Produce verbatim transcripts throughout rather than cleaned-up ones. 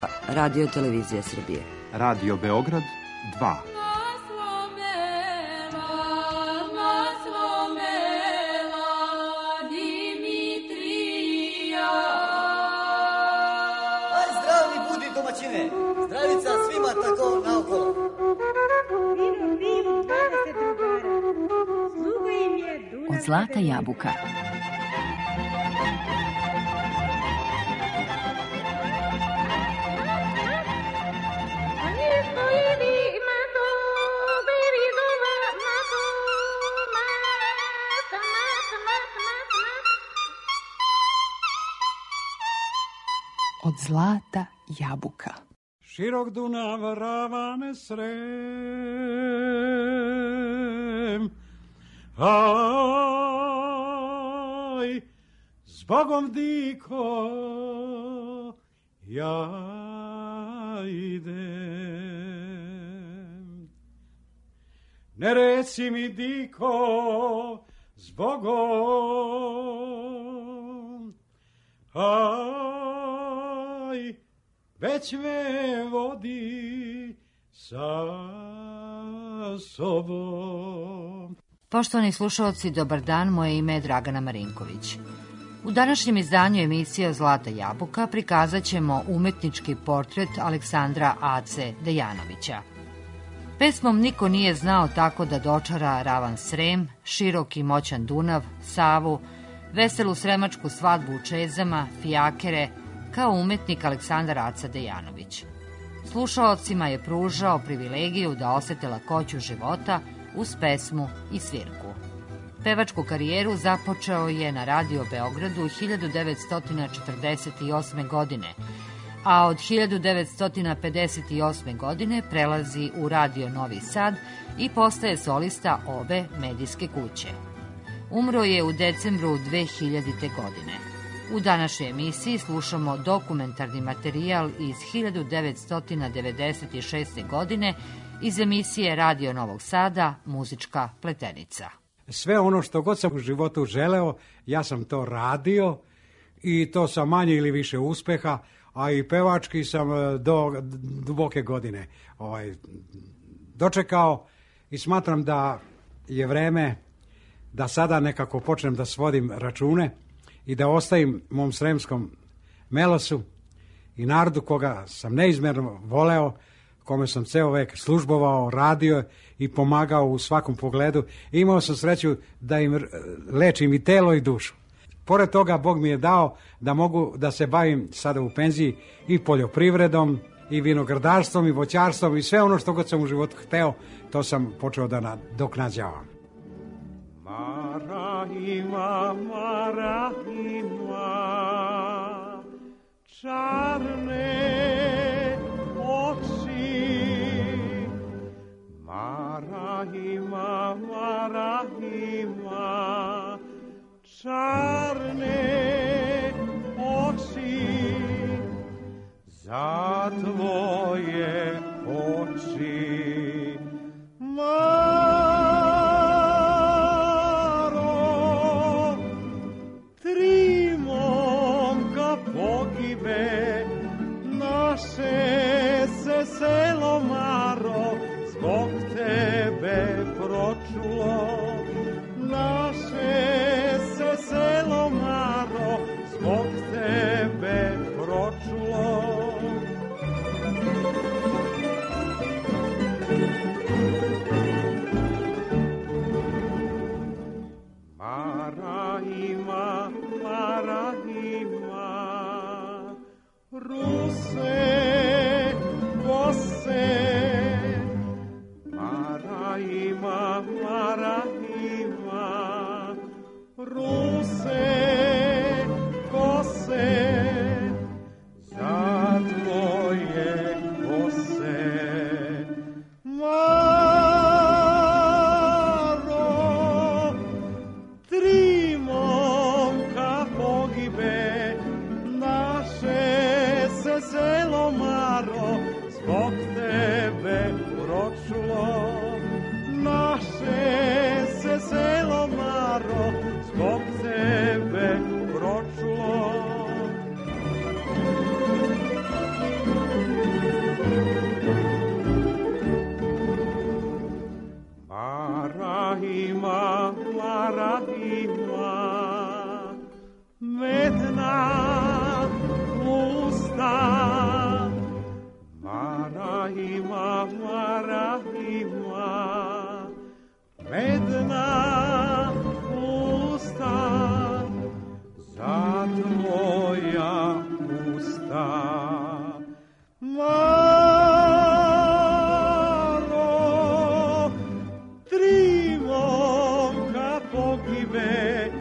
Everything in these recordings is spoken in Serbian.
Radio Televizija Srbije. Radio Beograd dva. Zdravica svima tako naokolo. Vino, vino, dvadeset drugara. Sluga im je Dunav. Od zlata jabuka. Od zlata jabuka. Širok Dunav, ravane Srem, aj, zbogom diko, ja idem. Ne reci mi diko, zbogom, aj, već me vodi sa sobom. Poštovani slušalci, dobar dan, moje ime je Dragana Marinković. U današnjem izdanju emisije Zlata jabuka prikazat ćemo umetnički portret Aleksandra Ace Dejanovića. Pesmom Niko nije znao tako da dočara ravan Srem, širok i moćan Dunav, Savu, veselu sremačku svadbu u Čezama, fijakere, kao umetnik Aleksandar Aca Dejanović. Slušaocima je pružao privilegiju da osete lakoću života uz pesmu i svirku. Pevačku karijeru započeo je na Radio Beogradu hiljadu devetsto četrdeset osme. godine, a od hiljadu devetsto pedeset osme. godine prelazi u Radio Novi Sad i postaje solista obe medijske kuće. Umro je u decembru dve hiljadite. godine. U današnjoj emisiji slušamo dokumentarni materijal iz hiljadu devetsto devedeset šeste. godine iz emisije Radio Novog Sada Muzička pletenica. Sve ono što god sam u životu želeo, ja sam to radio i to sa manje ili više uspeha, a i pevački sam do duboke godine ovaj, dočekao i smatram da je vreme da sada nekako počnem da svodim račune i da ostavim mom sremskom melosu i narodu koga sam neizmjerno voleo, kome sam ceo vek službovao, radio i pomagao u svakom pogledu. I imao sam sreću da im lečim i telo i dušu. Pored toga, Bog mi je dao da mogu da se bavim sada u penziji i poljoprivredom, i vinogradarstvom, i voćarstvom, i sve ono što god sam u životu hteo, to sam počeo da nadoknađavam. Marahima, Marahima, čarne oči. Marahima, Marahima, čarne oči. Za tvoje oči, Maro, tri momka pogibe, naše se selo Maro zbog tebe pročulo. Naše se selo Maro zbog tebe pročulo. Marahima, Marahima, ruse kose. Marahima, Marahima, ruse kose. Za tvoje kose, Maro, tri momka pogibe, naše se selo Maro zbog tebe pročulo. Naše se selo Maro zbog tebe pročulo. Marahima, Marahima, medna usta. Marahima, Marahima, medna usta, za tvoja usta. Maro, tri momka pogibe,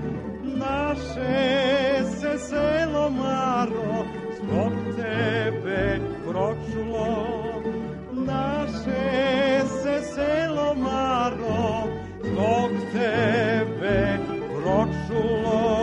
naše se selo Maro zbog tebe pročulo. Naše se selo Maro zbog tebe pročulo.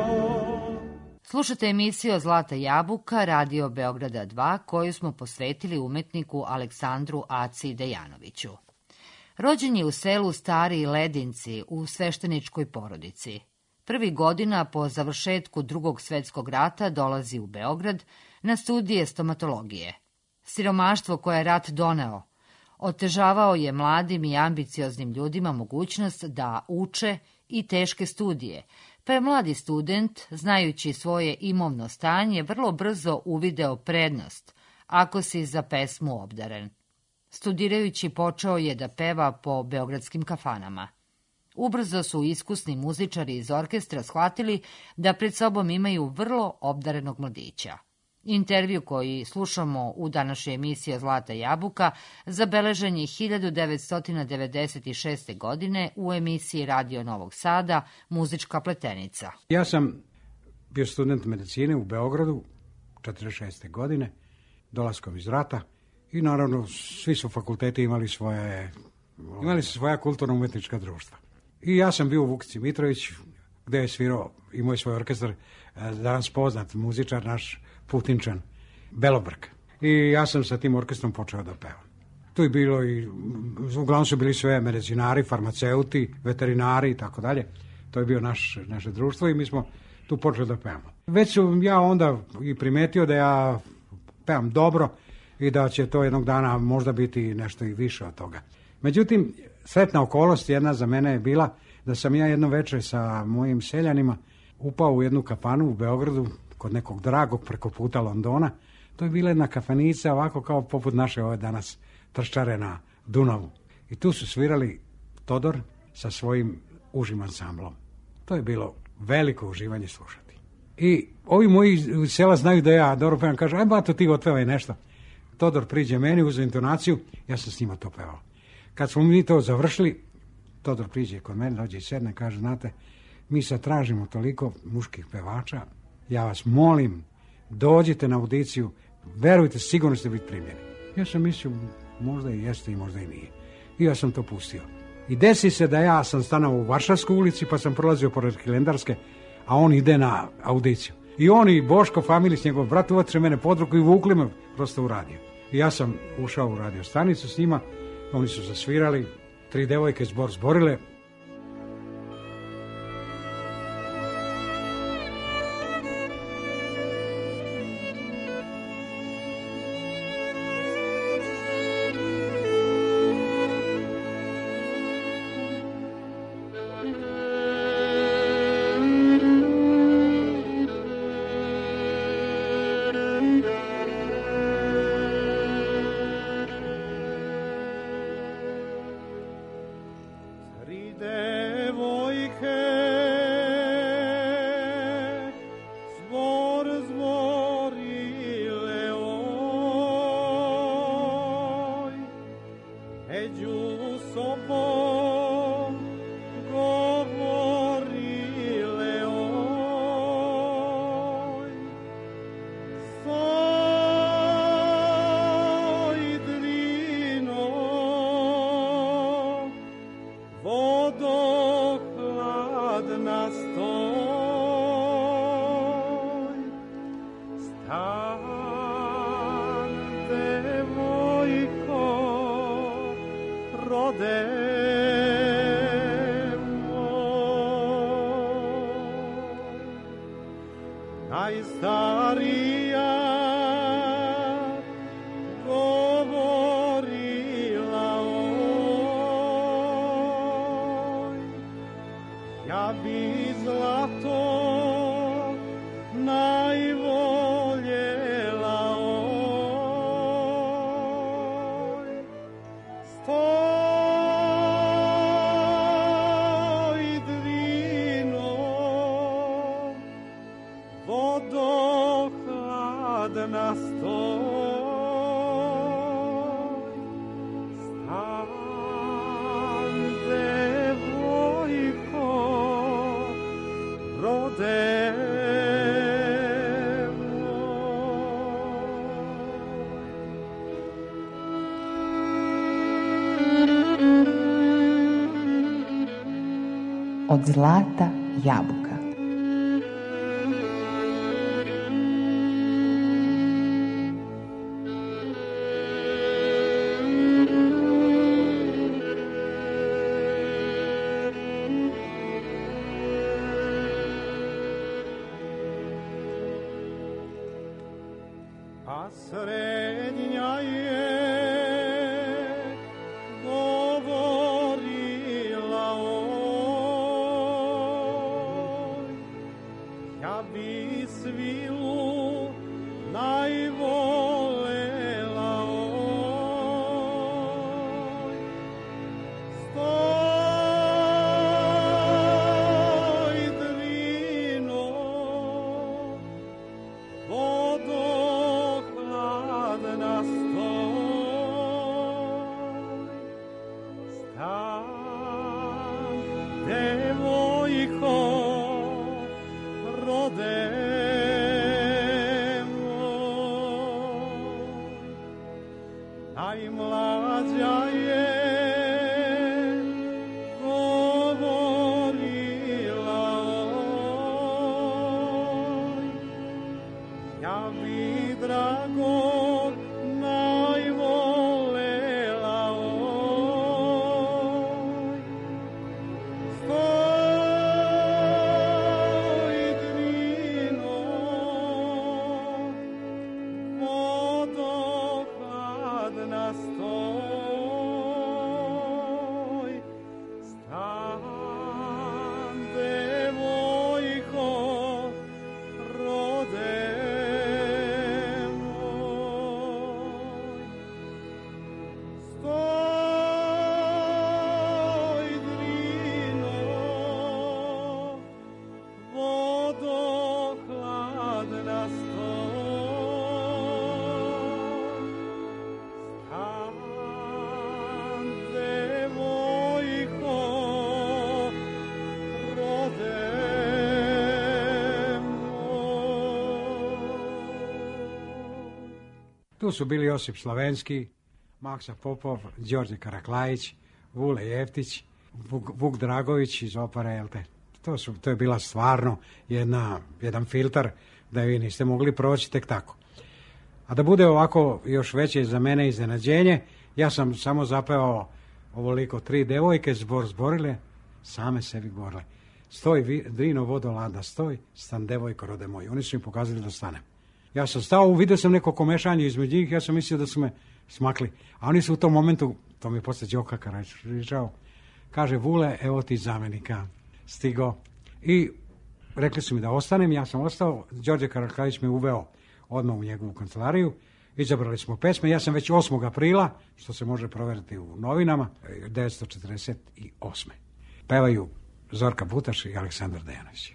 Slušate emisiju Zlata jabuka, Radio Beograda dva, koju smo posvetili umetniku Aleksandru Aci Dejanoviću. Rođen je u selu Stari Ledinci u svešteničkoj porodici. Prvi godina po završetku Drugog svetskog rata dolazi u Beograd na studije stomatologije. Siromaštvo koje je rat doneo otežavao je mladim i ambicioznim ljudima mogućnost da uče i teške studije, pa je mladi student, znajući svoje imovno stanje, vrlo brzo uvideo prednost ako si za pesmu obdaren. Studirajući počeo je da peva po beogradskim kafanama. Ubrzo su iskusni muzičari iz orkestra shvatili da pred sobom imaju vrlo obdarenog mladića. Intervju koji slušamo u današnjoj emisiji Zlata jabuka zabeležen je hiljadu devetsto devedeset šeste. godine u emisiji Radio Novog Sada Muzička pletenica. Ja sam bio student medicine u Beogradu četrdeset šeste. godine, dolaskom iz rata, i naravno svi su fakulteti imali svoje, imali su svoja kulturno-umetnička društva. I ja sam bio u Vukici Mitrović, gde je svirao, imao je svoj orkestar, danas poznat muzičar naš Putinčan, Belobrk. I ja sam sa tim orkestrom počeo da pevam. Tu je bilo i, uglavnom su bili sve medicinari, farmaceuti, veterinari i tako dalje. To je bio naš, naše društvo i mi smo tu počeli da pevamo. Već sam ja onda i primetio da ja pevam dobro i da će to jednog dana možda biti nešto i više od toga. Međutim, sretna okolnost jedna za mene je bila da sam ja jedno večer sa mojim seljanima upao u jednu kafanu u Beogradu kod nekog dragog preko puta Londona. To je bila jedna kafanica ovako kao poput naše ove danas trščare na Dunavu. I tu su svirali Todor sa svojim užim ansamblom. To je bilo veliko uživanje slušati. I ovi moji sela znaju da ja dobro pevam, kažu, aj bato ti otpevaj nešto. Todor priđe meni uz intonaciju, ja sam s njima to pevao. Kad smo mi to završili, Todor priđe kod mene, dođe i sedne, kaže, znate, mi sad tražimo toliko muških pevača, ja vas molim, dođite na audiciju, verujte, sigurno ste biti primljeni. Ja sam mislio, možda i jeste i možda i nije. I ja sam to pustio. I desi se da ja sam stanao u Varšavskoj ulici, pa sam prolazio pored Hilendarske, a on ide na audiciju. I on i Boško Familić, njegov brat, uvatře mene pod ruku i vukli me prosto u radio. I ja sam ušao u radio stanicu s njima, oni su zasvirali, tri devojke zbor zborile. Najstarija gospođo ja bi zlato najvoljela oj. Stoj drino, vodo hladna stoj. Od zlata jabuka. A srednja je govorila oj, ja bi svilu najvolela oj. Stoj drino, vodo hladna stoj. Stan, devojko, rode moj, najmlađa je govorila oj, ja bi drago najvolela oj. Stoj drino, vodo hladna stoj. Stan, devojko, rode moj. Stoj drino, vodo hladna stoj. Stan, devojko, rode moj. Tu su bili Josip Slovenski, Maksa Popov, Đorđe Karaklajić, Vule Jeftić, Vuk, Vuk Dragović iz opere, jel te? To, su, to je bila stvarno jedna, jedan filtar da vi niste mogli proći tek tako. A da bude ovako još veće za mene iznenađenje, ja sam samo zapevao ovoliko tri devojke, zbor zborile, same sebi govorile. Stoj, vi, drino, vodo ladna, stoj, stan devojko, rode moj. Oni su mi pokazali da stanem. Ja sam stao, vidio sam neko komešanje između njih, ja sam mislio da su me smakli. A oni su u tom momentu, to mi je posle Đoka Karađičao, kaže, Vule, evo ti zamenika, stigo. I rekli su mi da ostanem, ja sam ostao, Đorđe Karaklajić me uveo odmah u njegovu kancelariju, izabrali smo pesme, ja sam već osmog aprila, što se može proveriti u novinama, devetsto četrdeset osme. Pevaju Zorka Butaš i Aleksandar Dejanović.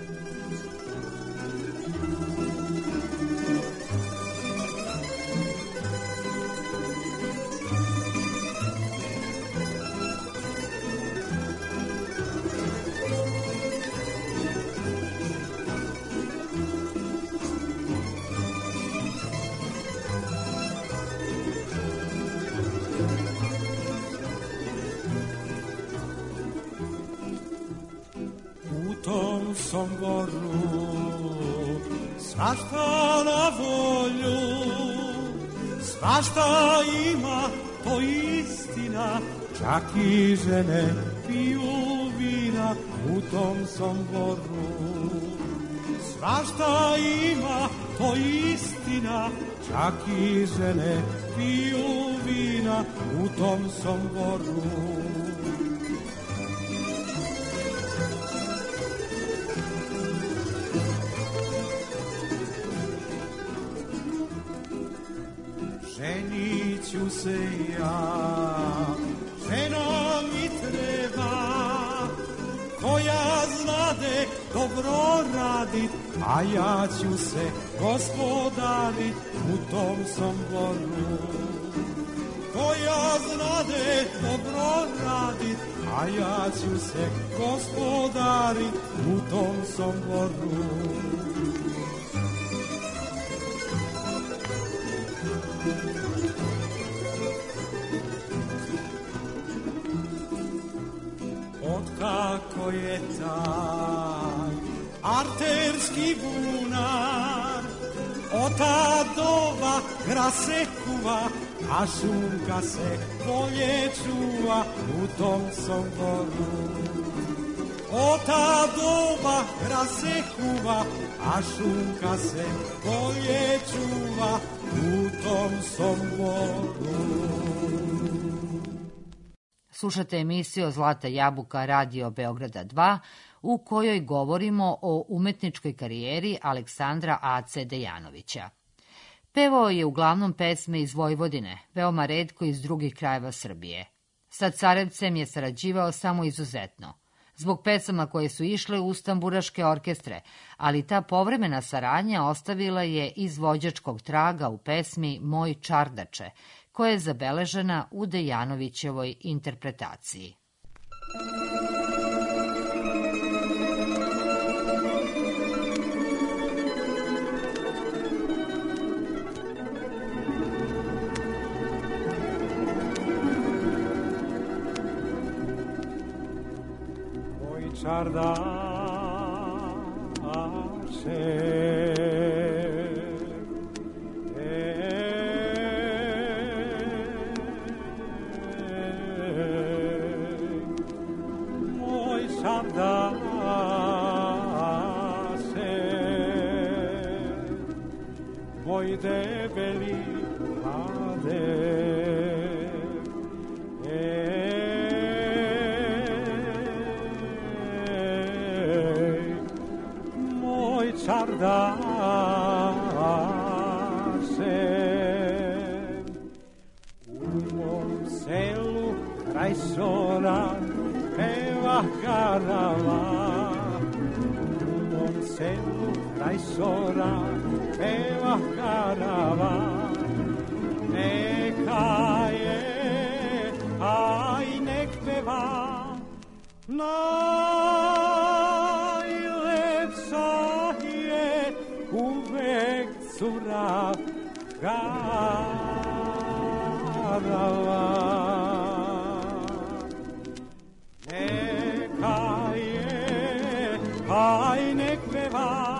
Somboru, svašta na volju, svašta ima, to istina, čak i žene piju vina u tom Somboru. Svašta ima, to istina, čak i žene piju vina u tom Somboru. ženit ću se ja. Žena mi treba, koja znade dobro radit, a ja ću se gospodarit u tom Somboru. Koja znade dobro radit, a ja ću se gospodarit u tom Somboru. Otkako je taj arterski bunar, od ta doba gra se kuva, a šunka se bolje čuva u tom Somboru. Od ta doba gra se kuva, a šunka se bolje čuva u tom Somboru. Slušate emisiju Zlata jabuka Radio Beograda dva, u kojoj govorimo o umetničkoj karijeri Aleksandra Ace Dejanovića. Pevao je uglavnom pesme iz Vojvodine, veoma retko iz drugih krajeva Srbije. Sa Carevcem je sarađivao samo izuzetno, zbog pesama koje su išle u tamburaške orkestre, ali ta povremena saradnja ostavila je izvođačkog traga u pesmi Moj čardače, koja je zabeležena u Dejanovićevoj interpretaciji. Moj čardače, moj debeli ade, ej, moj čardaše, u mom selu kraj Sora peva karava, u mom selu kraj Sora peva karava, neka je, aj nek peva, najlepša je uvek cura karava. Neka je, aj nek peva,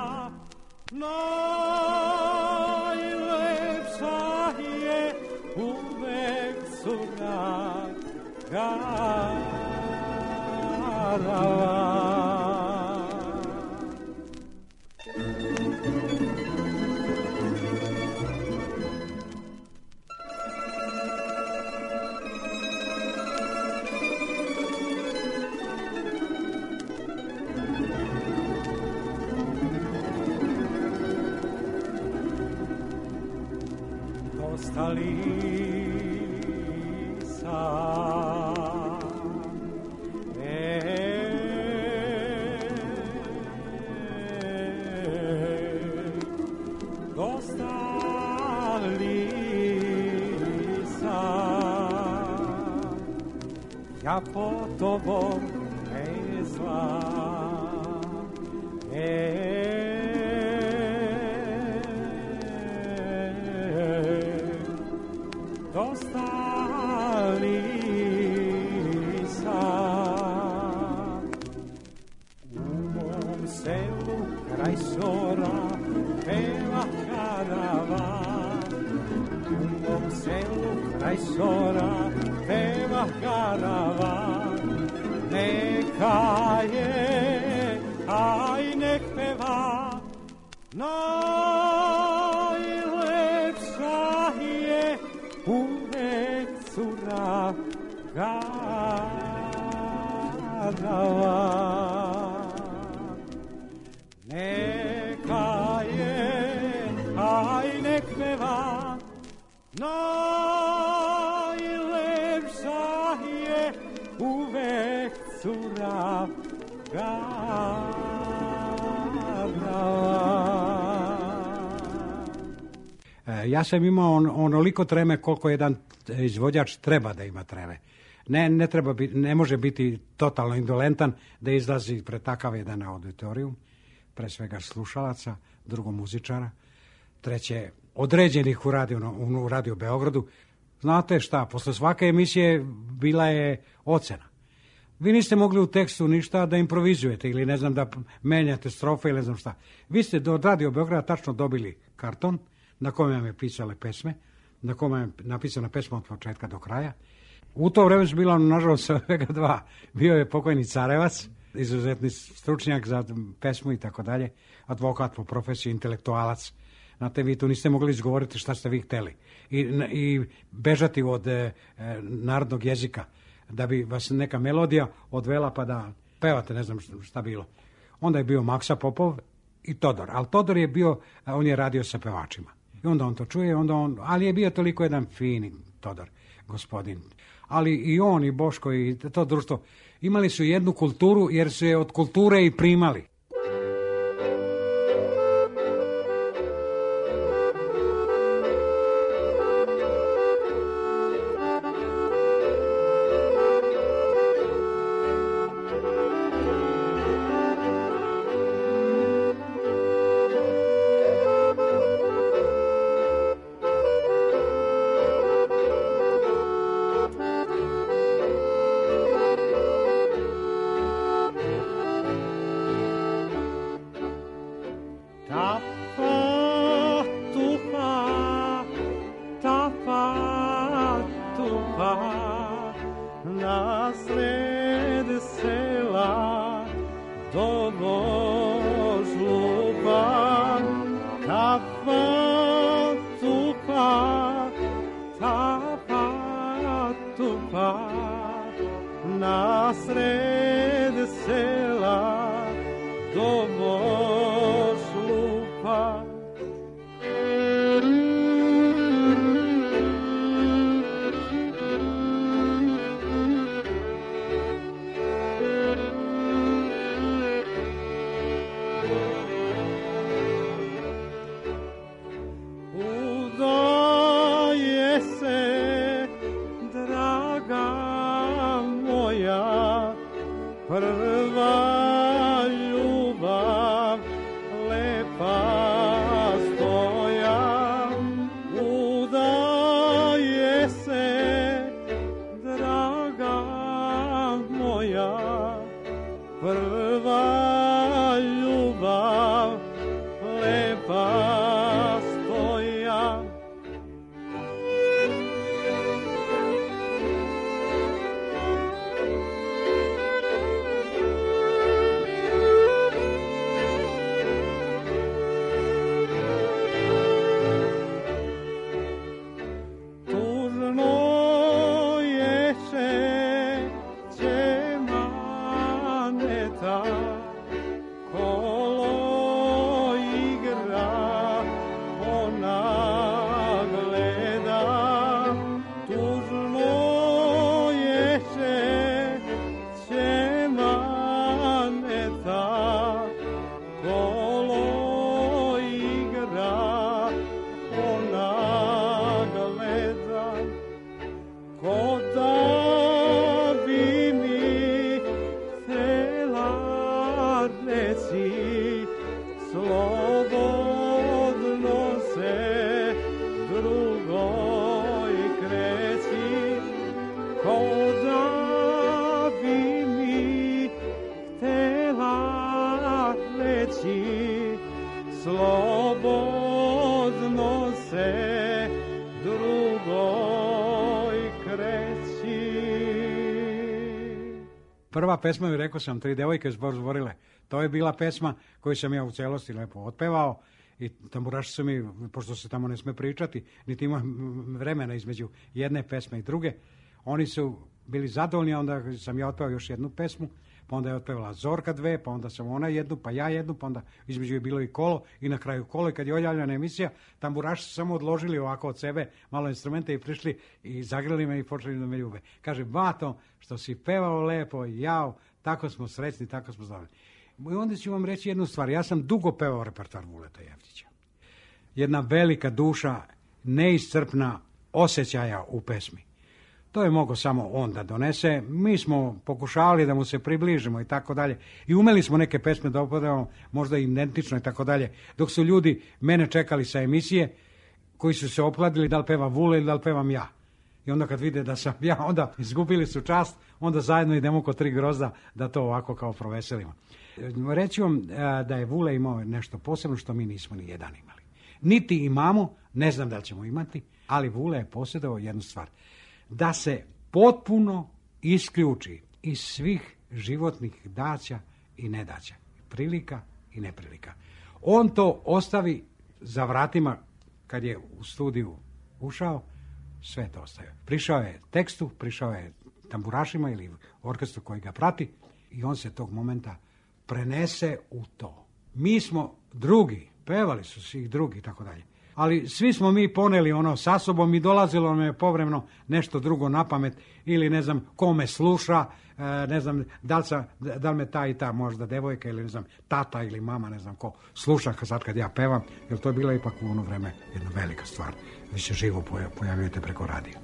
najlepša je uvek cura karava. Lisa, ej, dosta Lisa, ja po tobom ne znam, ej, dosta Lisa, u mom selu kraj Sora peva karava, u mom selu kraj Sora peva karava, neka je, aj nek peva, najlepša je uvek cura karava. Neka je, aj nek peva, Najlepša je uvek cura Ja sam imao on, onoliko treme koliko jedan izvođač treba da ima treme. Ne, ne, treba biti, ne može biti totalno indolentan da izlazi pred takav jedan auditorijum, pre svega slušalaca, drugo muzičara, treće određenih u radio, u radio Beogradu. Znate šta, posle svake emisije bila je ocena. Vi niste mogli u tekstu ništa da improvizujete ili ne znam da menjate strofe ili ne znam šta. Vi ste do Radio Beograda tačno dobili karton na kojem vam je pisale pesme, na kojem je napisana pesma od početka do kraja. U to vreme su bila, nažalost, svega dva. Bio je pokojni Carevac, izuzetni stručnjak za pesmu i tako dalje, advokat po profesiji, intelektualac. Znate, vi tu niste mogli izgovoriti šta ste vi hteli. I, i bežati od e, narodnog jezika, da bi vas neka melodija odvela pa da pevate, ne znam šta bilo. Onda je bio Maksa Popov i Todor, ali Todor je bio, on je radio sa pevačima. I onda on to čuje, onda on, ali je bio toliko jedan fini Todor, gospodin. Ali i on i Boško i to društvo imali su jednu kulturu jer su je od kulture i primali. Prva pesma, mi rekao sam, Tri devojke zborile. To je bila pesma koju sam ja u celosti lepo otpevao i tamburaši su mi, pošto se tamo ne sme pričati, niti ima vremena između jedne pesme i druge, oni su bili zadovoljni, onda sam ja otpevao još jednu pesmu, pa onda je otpevala Zorka dve, pa onda sam ona jednu, pa ja jednu, pa onda između je bilo i kolo i na kraju kolo. I kad je odjavljena emisija, tamburaši su samo odložili ovako od sebe malo instrumente i prišli i zagrali me i počeli da me ljube. Kaže, Bato, što si pevao lepo, jao, tako smo srećni, tako smo zadovoljni. I onda ću vam reći jednu stvar. Ja sam dugo pevao repertoar Vuleta Jeftića. Jedna velika duša, neiscrpna osjećaja u pesmi. To je mogao samo on da donese. Mi smo pokušavali da mu se približimo i tako dalje. I umeli smo neke pesme da opodavamo, možda identično i tako dalje. Dok su ljudi mene čekali sa emisije, koji su se opladili da li peva Vule ili da li pevam ja. I onda kad vide da sam ja, onda izgubili su čast, onda zajedno idemo kod Tri grozda da to ovako kao proveselimo. Reći vam da je Vule imao nešto posebno što mi nismo ni jedan imali. Niti imamo, ne znam da li ćemo imati, ali Vule je posjedao jednu stvar. Da se potpuno isključi iz svih životnih daća i nedaća. Prilika i neprilika. On to ostavi za vratima kad je u studiju ušao, sve to ostaje. Prišao je tekstu, prišao je tamburašima ili orkestru koji ga prati i on se tog momenta prenese u to. Mi smo drugi, pevali su svi drugi i tako dalje. Ali svi smo mi poneli ono sa sobom i dolazilo nam je povremeno nešto drugo na pamet ili ne znam kome sluša, ne znam da li, sa, da li me ta i ta možda devojka ili ne znam tata ili mama, ne znam ko sluša sad kad ja pevam, jer to je bila ipak u ono vreme jedna velika stvar. Vi se živo pojavljujete preko radija.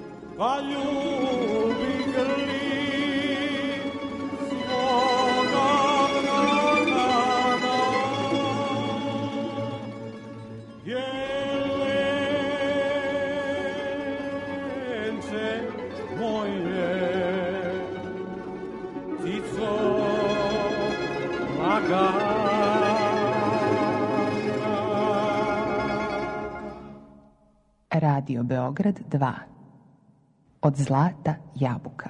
Pa ljubi grli svoga srce moje, ptico lagana. Radio Beograd dva. Od zlata jabuka.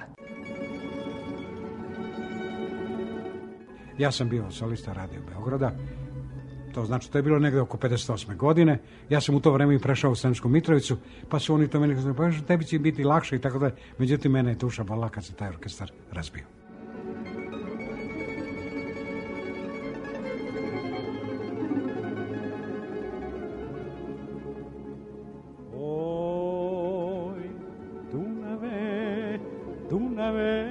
Ja sam bio solista Radio Beograda. To znači, to je bilo negde oko pedeset osme godine. Ja sam u to vreme i prešao u Sremsku Mitrovicu, pa su oni to meni kazali, pa tebi će biti lakše i tako da. Međutim, mene je tuša bolila kad se taj orkestar razbio. Oj, Dunave, Dunave,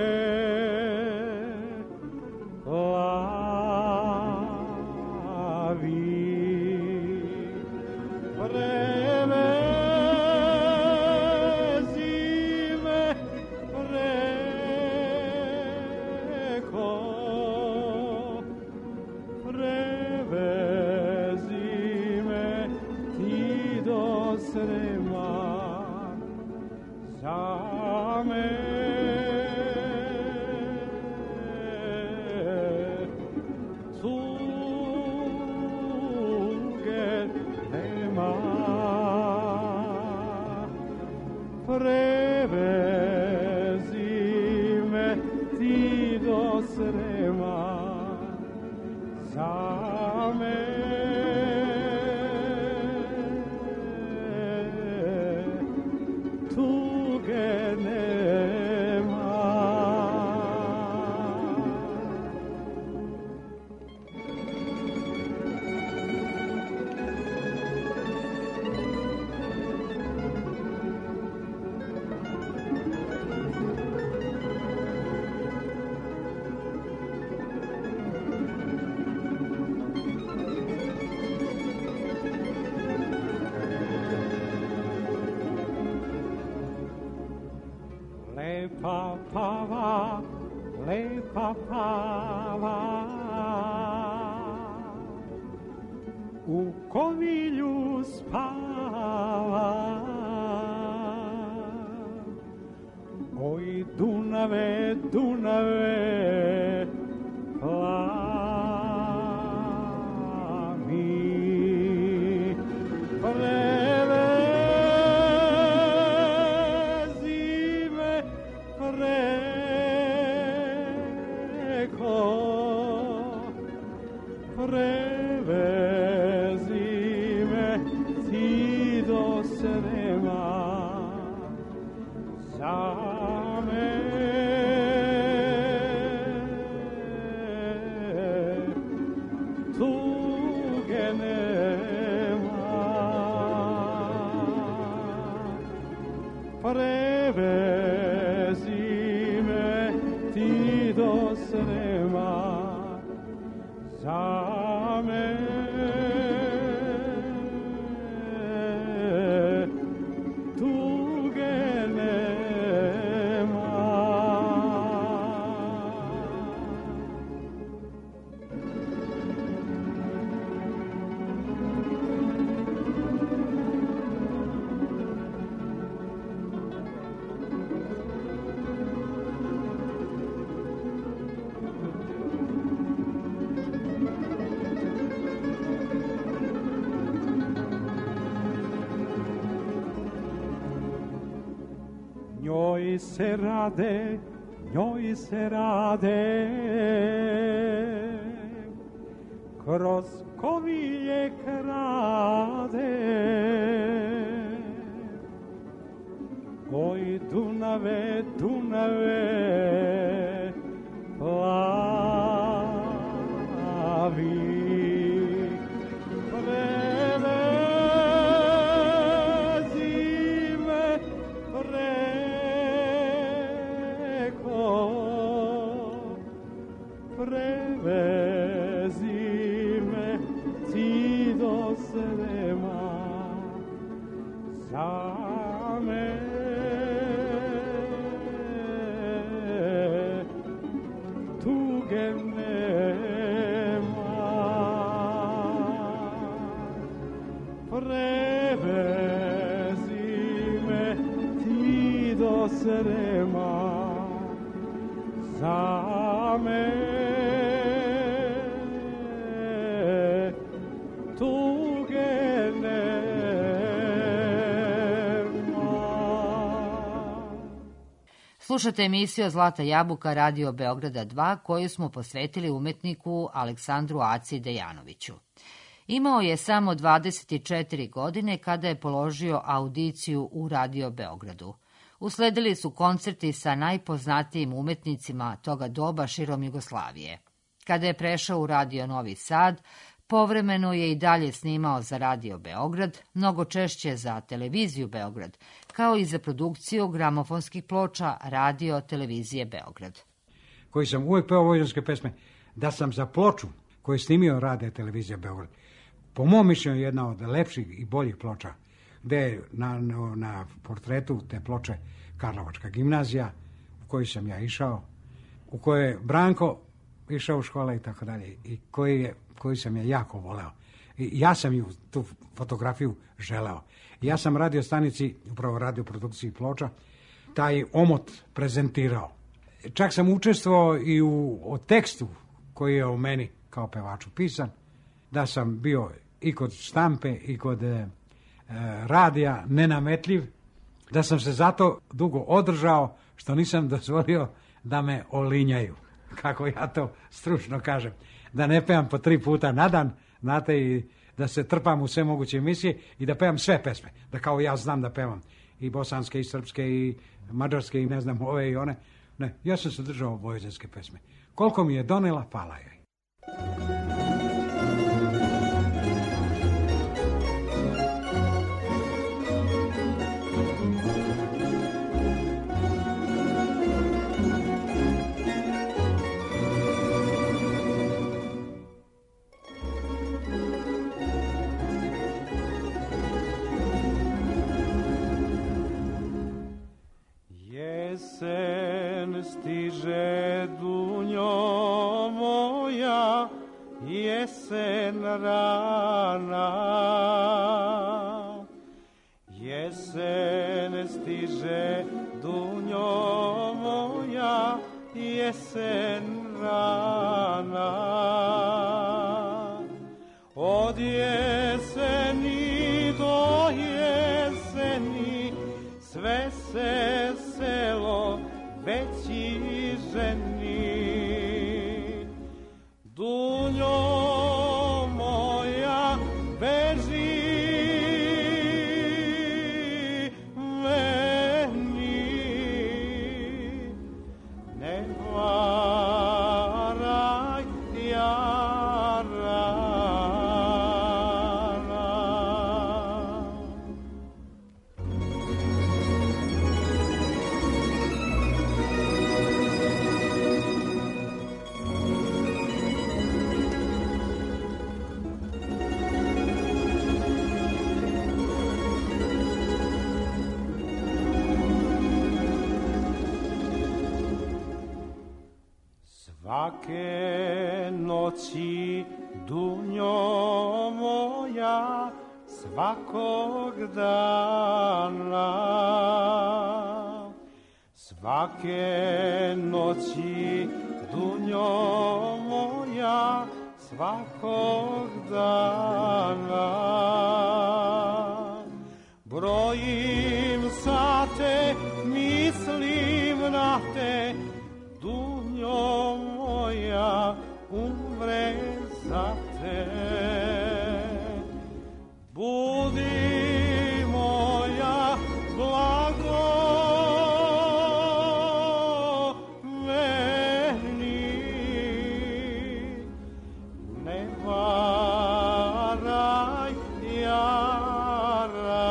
Lepa pava, lepa pava, u kovilju spava. Oj, Dunave, Dunave, plavi, prevezi me preko, prevezi me ti do Srema, za me tuge nema, prevezi me ti do Srema, za me tuge nema. Njoj se rade, njoj se rade, kroz kovilje krade. Oj, Dunave, Dunave, plavi, prevezi me preko, prevezi me ti do Srema, za me tuge nema. do Srema za me tuge nema. Slušate emisiju Zlata jabuka Radio Beograda dva koju smo posvetili umetniku Aleksandru Aci Dejanoviću. Imao je samo dvadeset četiri godine kada je položio audiciju u Radio Beogradu. Usledili su koncerti sa najpoznatijim umetnicima toga doba širom Jugoslavije. Kada je prešao u Radio Novi Sad, povremeno je i dalje snimao za Radio Beograd, mnogo češće za Televiziju Beograd, kao i za produkciju gramofonskih ploča Radio Televizije Beograd. Koji sam uvijek peo vojvođanske pesme, da sam za ploču koju je snimio Radio Televizija Beograd, po mom mišljenju jedna od lepših i boljih ploča, gde je na, na, na portretu te ploče Karlovačka gimnazija, u koju sam ja išao, u kojoj je Branko išao u škole i tako dalje, i koji je koju sam je jako voleo. I ja sam ju, tu fotografiju želeo. I ja sam radio stanici, upravo radio produkciji ploča, taj omot prezentirao. Čak sam učestvovao i u o tekstu koji je o meni kao pevaču pisan, da sam bio i kod štampe i kod e, radija nenametljiv, da sam se zato dugo održao što nisam dozvolio da me olinjaju, kako ja to stručno kažem. Da ne pevam po tri puta na dan, znate, i da se trpam u sve moguće emisije i da pevam sve pesme. Da kao ja znam da pevam i bosanske, i srpske, i mađarske, i ne znam, ove i one. Ne, ja sam se držao vojvođanske pesme. Koliko mi je donela, hvala joj. Jesen stiže, dunjo moja, jesen rana. Jesen stiže, dunjo moja, jesen rana. Od jeseni do jeseni sve se selo veći ženi. Dunjo moja beži meni, ne varaj jarana. Svake noći, dunjo moja, svakog dana. Svake noći, dunjo moja, svakog dana. Brojim sate, mislim na te, dunjo moja, umre za te. Budi moja, blago meni, ne varaj jarana.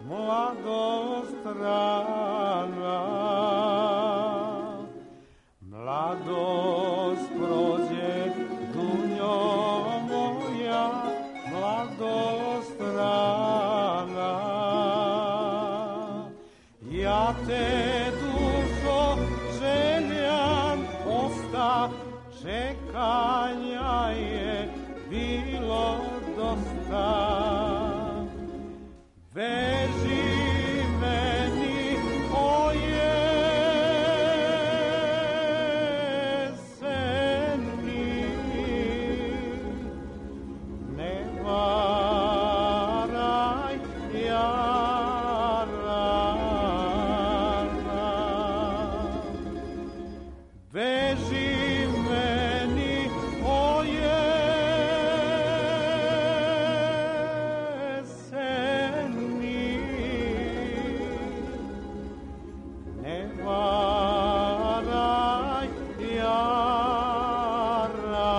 mladost rana. Mladost prođe, dunjo moja, mladost rana. Ja te dušo željam osta, čekanja je bilo dosta. Veži meni o jeseni, ne varaj jarana. Veži meni o jeseni, ne varaj jarana.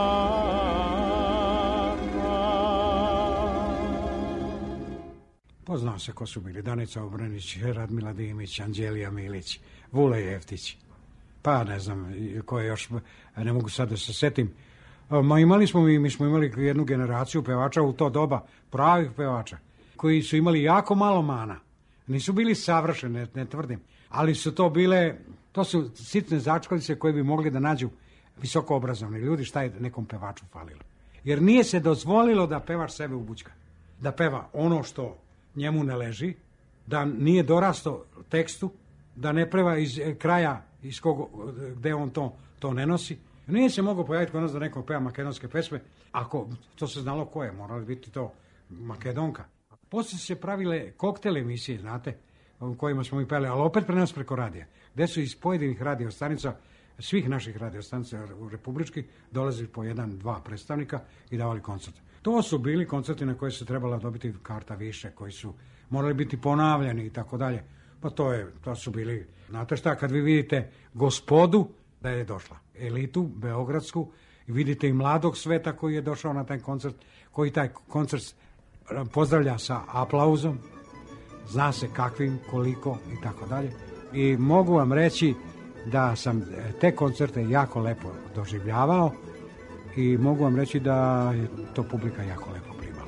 Poznao se ko su bili Danica Obranić, Radmila Dimić, Anđelija Milić, Vule Jeftić. Pa ne znam ko je još, ne mogu sad da se setim. Ma imali smo mi, mi smo imali jednu generaciju pevača u to doba, pravih pevača, koji su imali jako malo mana. Nisu bili savršeni, ne, ne tvrdim, ali su to bile, to su sitne začkoljice koje bi mogli da nađu visoko obrazovni ljudi, šta je nekom pevaču falilo. Jer nije se dozvolilo da pevač sebe ubućka, da peva ono što njemu ne leži, da nije dorasto tekstu, da ne peva iz kraja iz kog, gde on to, to ne nosi. Nije se mogao pojaviti kod nas da neko peva makedonske pesme, ako to se znalo ko je, morali biti to Makedonka. Poslije se pravile koktel emisije, znate, u kojima smo mi peli, ali opet pre nas preko radija, gde su iz pojedinih radiostanica, svih naših radiostanica u republički, dolazili po jedan, dva predstavnika i davali koncerte. To su bili koncerti na koje se trebala dobiti karta više, koji su morali biti ponavljani i tako dalje. Pa to je, to su bili, znate šta, kad vi vidite gospodu da je došla, elitu beogradsku, i vidite i mladog sveta koji je došao na taj koncert, koji taj koncert pozdravlja sa aplauzom, zna se kakvim, koliko i tako dalje. I mogu vam reći da sam te koncerte jako lepo doživljavao i mogu vam reći da je to publika jako lepo primala.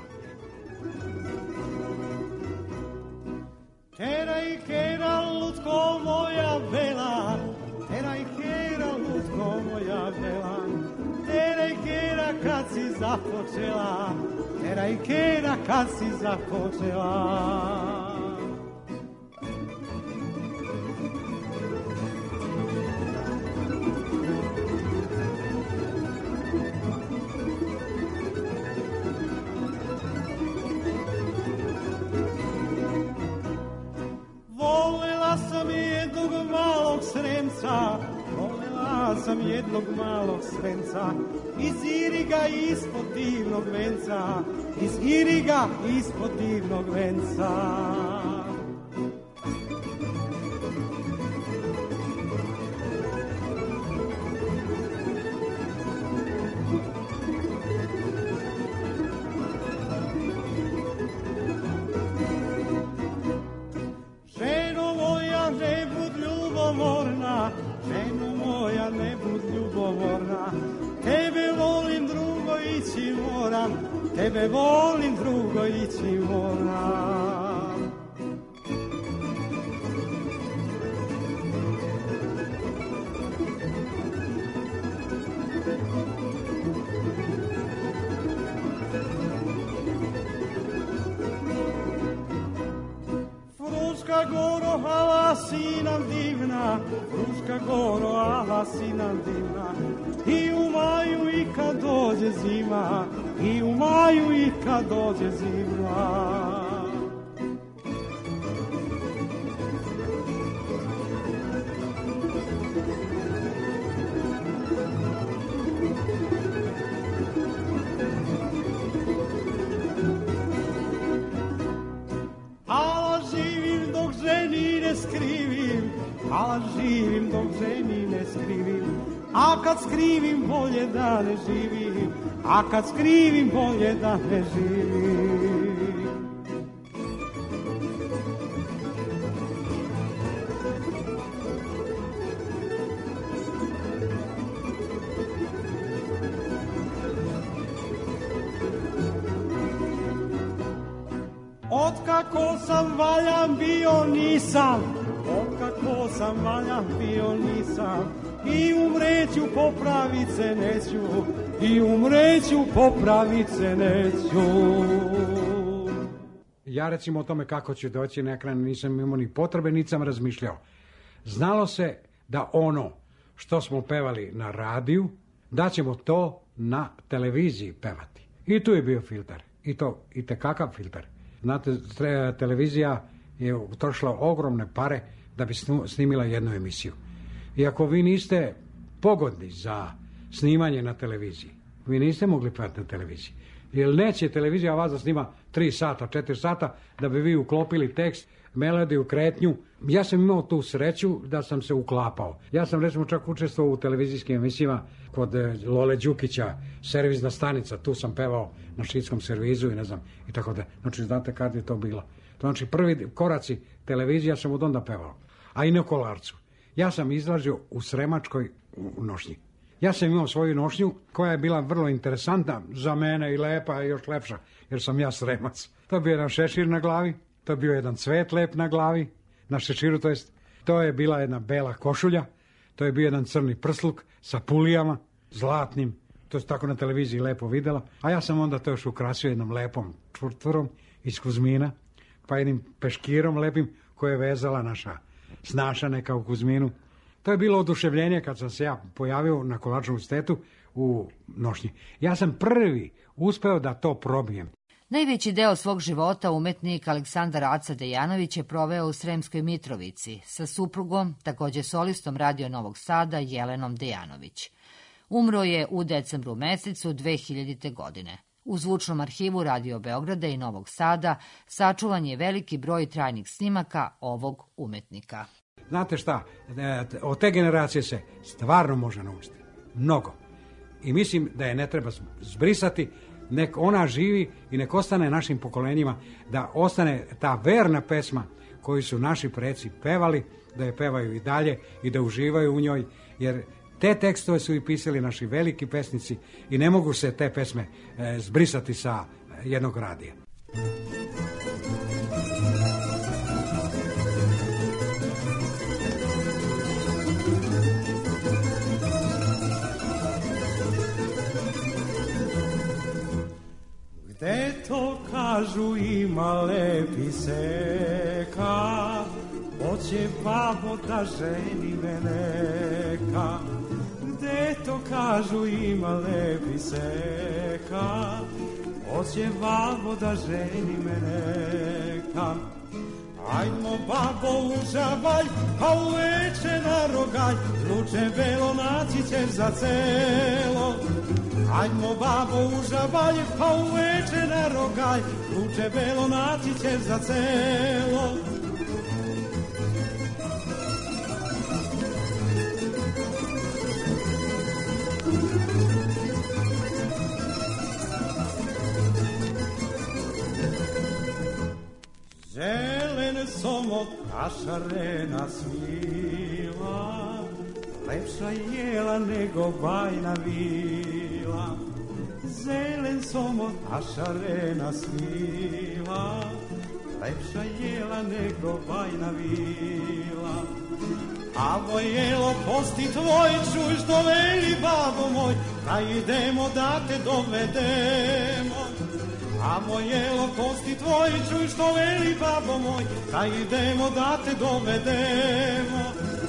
Teraj kera lutko moja bela, teraj kera lutko moja bela, teraj kera kad si započela, teraj kera kad si započela. Sremca, volela sam jednog malog sremca, iz Iriga ispod divnog venca, iz Iriga ispod divnog venca. Ženo moja, ne bud ljubomorna, ženo moja, ne bud ljubomorna, tebe volim, drugo ići moram, tebe volim, drugo ići moram. Fruška goro, ala si nam divna, Fruška goro, ala si nam divna, i u maju i kad dođe zima, i u maju i kad dođe zima. A živim dok ženi ne skrivim, a kad skrivim bolje da ne živim, a kad skrivim bolje da ne živim. kako sam valjan bio nisam, o kako sam valjan bio nisam, i umreću popravit se neću, i umreću popravit se neću. Ja recimo o tome kako ću doći na ekran nisam imao ni potrebe, niti sam razmišljao. Znalo se da ono što smo pevali na radiju, da ćemo to na televiziji pevati. I tu je bio filter. I to i tekakav filter. Znate, televizija je utrošila ogromne pare da bi snimila jednu emisiju. I ako vi niste pogodni za snimanje na televiziji, vi niste mogli pevati na televiziji. Jer neće televizija vas da snima tri sata, četiri sata da bi vi uklopili tekst, melodiju, kretnju. Ja sam imao tu sreću da sam se uklapao. Ja sam recimo čak učestvovao u televizijskim emisijama kod Lole Đukića, servisna stanica, tu sam pevao na šitskom servizu i ne znam, i tako da. Znači, znate kad je to bilo. To znači prvi koraci televizija sam od onda pevao. A i na Kolarcu. Ja sam izlazio u Sremačkoj u nošnji. Ja sam imao svoju nošnju koja je bila vrlo interesantna za mene i lepa i još lepša, jer sam ja Sremac. To je bio jedan šešir na glavi, to je bio jedan cvet lep na glavi, na šeširu, to jest, to je bila jedna bela košulja, to je bio jedan crni prsluk sa pulijama, zlatnim, to se tako na televiziji lepo videla, a ja sam onda to još ukrasio jednom lepom čurtvorom iz Kuzmina, pa jednim peškirom lepim koje je vezala naša snaša neka u Kuzminu. To je bilo oduševljenje kad sam se ja pojavio na Kolarčnom stetu u nošnji. Ja sam prvi uspeo da to probijem. Najveći deo svog života umetnik Aleksandar Aca Dejanović je proveo u Sremskoj Mitrovici sa suprugom, takođe solistom Radio Novog Sada, Jelenom Dejanović. Umro je u decembru mesecu dve hiljadite. godine. U zvučnom arhivu Radio Beograda i Novog Sada sačuvan je veliki broj trajnih snimaka ovog umetnika. Znate šta, od te generacije se stvarno može naučiti. Mnogo. I mislim da je ne treba zbrisati, nek ona živi i nek ostane našim pokolenjima, da ostane ta verna pesma koju su naši preci pevali, da je pevaju i dalje i da uživaju u njoj, jer te tekstove su i pisali naši veliki pesnici i ne mogu se te pesme e, zbrisati sa jednog radija. Gde to kažu ima lepi seka, hoće babo da ženi me neka. Gde to kažu ima lepi seka, hoće babo da ženi me neka. Ajmo babo u žabalj, a uveče na rogalj, luče belo naći ćeš za celo. Ajmo babo u žabalj, pa uveče na rogalj, luče belo naći ćeš za celo. Zelen somot, a šarena svila, lepša jela nego bajna vila. Zelen somot, a šarena svila, lepša jela nego bajna vila. A vojelo posti tvoj, čuj što veli babo moj, da idemo da te dovedemo. A vojelo posti tvoj, čuj što veli babo moj, da idemo da te dovedemo.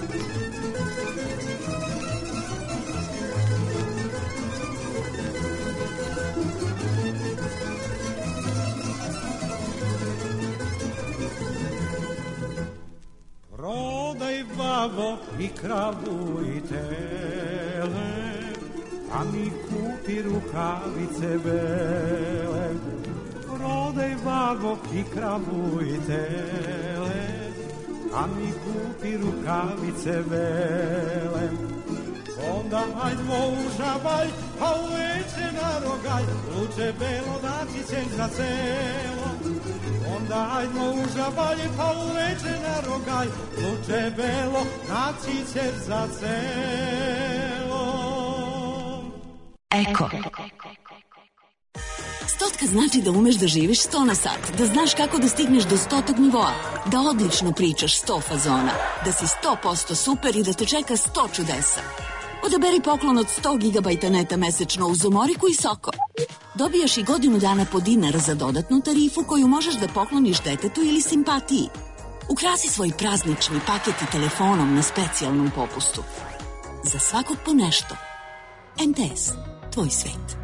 Prodaj babo i kravu i tele, a mi kupi rukavice bele. Prodaj babo i kravu i tele, a mi kupi rukavice bele. Onda hajdmo u žabalj, a uveče na rogalj, luče belo naći ćeš za celo. Onda hajdmo u žabalj, pa uveče na rogalj, luče belo naći ćeš za celo. Eko. sto Slatka znači da umeš da živiš sto na sat, da znaš kako da stigneš do stotog nivoa, da odlično pričaš sto fazona, da si sto posto super i da te čeka sto čudesa. Odaberi poklon od sto gigabajta neta mesečno uz Umoriku i Soko. Dobijaš i godinu dana po dinar za dodatnu tarifu koju možeš da pokloniš detetu ili simpatiji. Ukrasi svoj praznični paket i telefonom na specijalnom popustu. Za svakog po nešto. em te es, tvoj svet.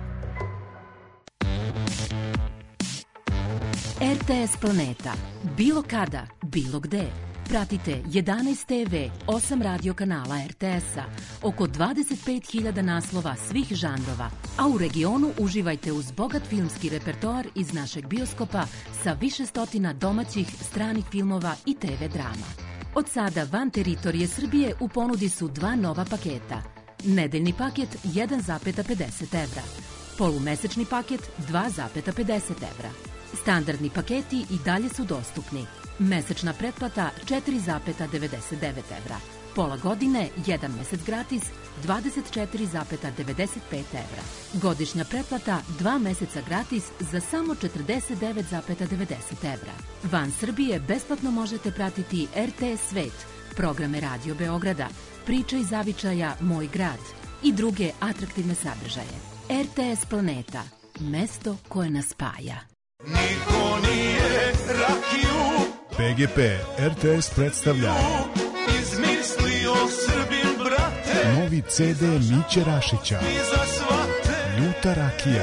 er te es Planeta. Bilo kada, bilo gde. Pratite jedanaest te ve, osam radio kanala er te es-a, oko dvadeset pet hiljada naslova svih žanrova, a u regionu uživajte uz bogat filmski repertoar iz našeg bioskopa sa više stotina domaćih, stranih filmova i te ve drama. Od sada van teritorije Srbije u ponudi su dva nova paketa. Nedeljni paket jedan zarez pedeset evra, polumesečni paket dva zarez pedeset evra. Standardni paketi i dalje su dostupni. Mesečna pretplata četiri zarez devedeset devet evra. Pola godine, jedan mesec gratis, dvadeset četiri zarez devedeset pet evra. Godišnja pretplata, dva meseca gratis za samo četrdeset devet zarez devedeset evra. Van Srbije besplatno možete pratiti er te es Svet, programe Radio Beograda, Priče iz zavičaja Moj grad i druge atraktivne sadržaje. er te es Planeta, mesto koje nas spaja. Niko nije rakiju pe ge pe er te es predstavlja izmislio Srbin, brate, novi ce de Miće Rašića, Ljuta rakija.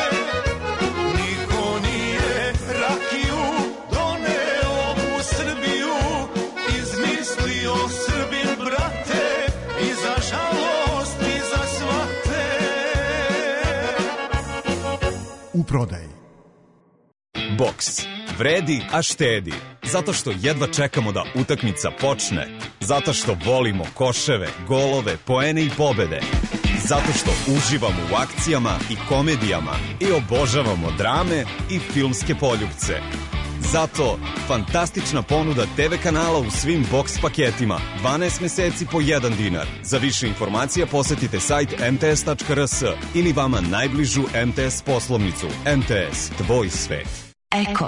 Niko nije rakiju doneo u Srbiju, izmislio Srbin, brate, i za žalost i za svate. U prodaji Boks. Vredi, a štedi. Zato što jedva čekamo da utakmica počne. Zato što volimo koševe, golove, poene i pobede. Zato što uživamo u akcijama i komedijama i obožavamo drame i filmske poljupce. Zato fantastična ponuda te ve kanala u svim boks paketima. dvanaest meseci po jedan dinar. Za više informacija posetite sajt em te es tačka er es ili vama najbližu em te es poslovnicu. em te es, tvoj svet. Eko.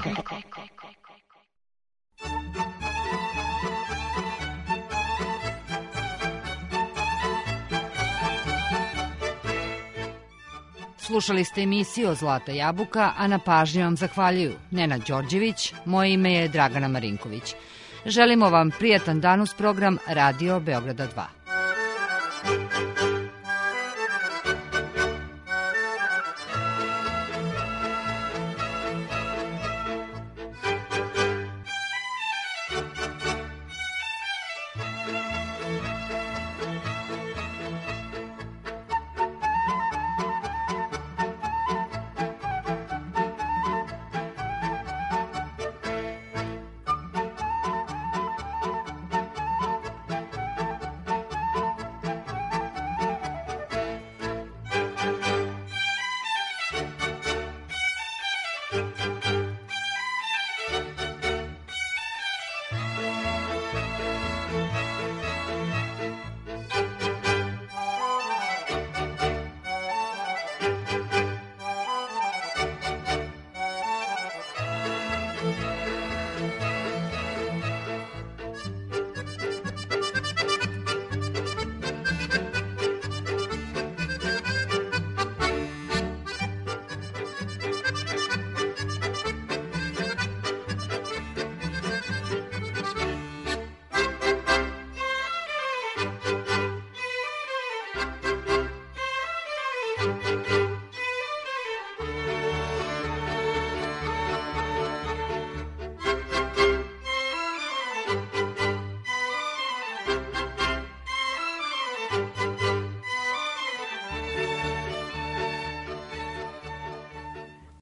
Slušali ste emisiju Zlata jabuka, a na pažnji vam zahvaljuju Nenad Đorđević, moje ime je Dragana Marinković. Želimo vam prijatan dan uz program Radio Beograda dva.